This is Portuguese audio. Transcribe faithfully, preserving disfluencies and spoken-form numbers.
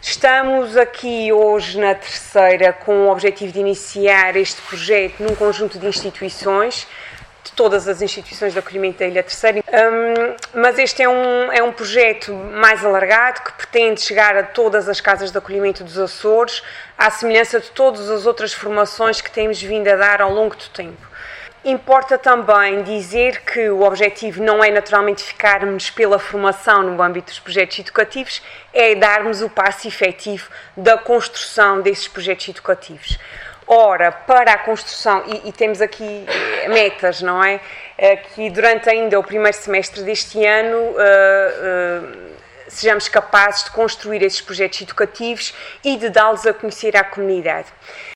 Estamos aqui hoje na terceira com o objetivo de iniciar este projeto num conjunto de instituições, de todas as instituições de acolhimento da Ilha Terceira, um, mas este é um, é um projeto mais alargado que pretende chegar a todas as casas de acolhimento dos Açores, à semelhança de todas as outras formações que temos vindo a dar ao longo do tempo. Importa também dizer que o objetivo não é naturalmente ficarmos pela formação no âmbito dos projetos educativos, é darmos o passo efetivo da construção desses projetos educativos. Ora, para a construção, e, e temos aqui metas, não é? Que durante ainda o primeiro semestre deste ano uh, uh, sejamos capazes de construir esses projetos educativos e de dá-los a conhecer à comunidade.